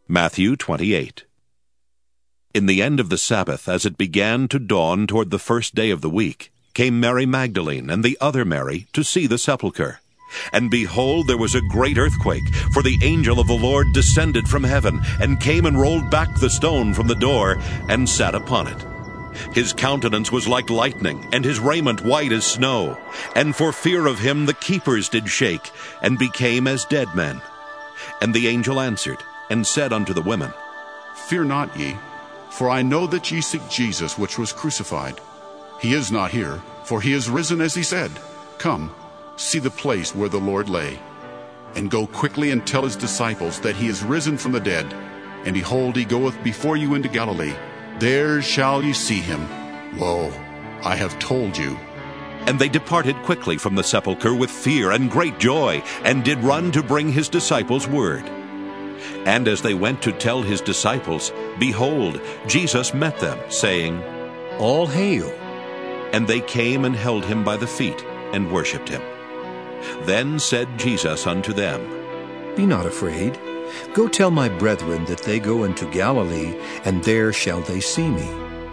Matthew 28. In the end of the Sabbath, as it began to dawn toward the first day of the week, came Mary Magdalene and the other Mary to see the sepulchre. And behold, there was a great earthquake, for the angel of the Lord descended from heaven, and came and rolled back the stone from the door, and sat upon it. His countenance was like lightning, and his raiment white as snow. And for fear of him the keepers did shake, and became as dead men. And the angel answered, and said unto the women, Fear not ye, for I know that ye seek Jesus, which was crucified. He is not here, for he is risen as he said. Come, see the place where the Lord lay. And go quickly and tell his disciples that he is risen from the dead. And behold, he goeth before you into Galilee. There shall ye see him. Lo, I have told you. And they departed quickly from the sepulchre with fear and great joy, and did run to bring his disciples word. And as they went to tell his disciples, behold, Jesus met them, saying, All hail. And they came and held him by the feet, and worshipped him. Then said Jesus unto them, Be not afraid. Go tell my brethren that they go into Galilee, and there shall they see me.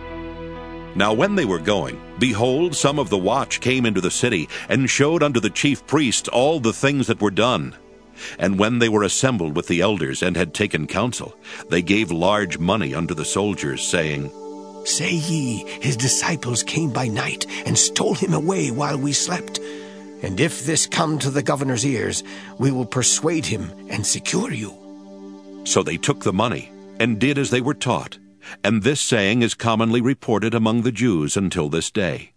Now when they were going, behold, some of the watch came into the city, and showed unto the chief priests all the things that were done. And when they were assembled with the elders, and had taken counsel, they gave large money unto the soldiers, saying, Say ye, his disciples came by night, and stole him away while we slept. And if this come to the governor's ears, we will persuade him and secure you. So they took the money, and did as they were taught. And this saying is commonly reported among the Jews until this day.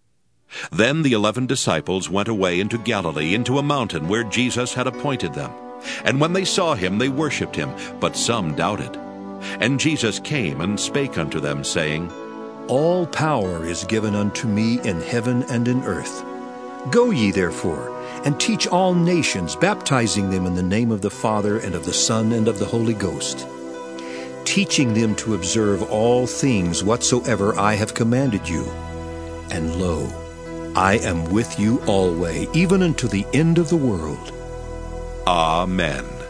Then the 11 disciples went away into Galilee, into a mountain where Jesus had appointed them. And when they saw him, they worshipped him, but some doubted. And Jesus came and spake unto them, saying, All power is given unto me in heaven and in earth. Go ye therefore, and teach all nations, baptizing them in the name of the Father, and of the Son, and of the Holy Ghost, teaching them to observe all things whatsoever I have commanded you. And lo, I am with you always, even unto the end of the world. Amen.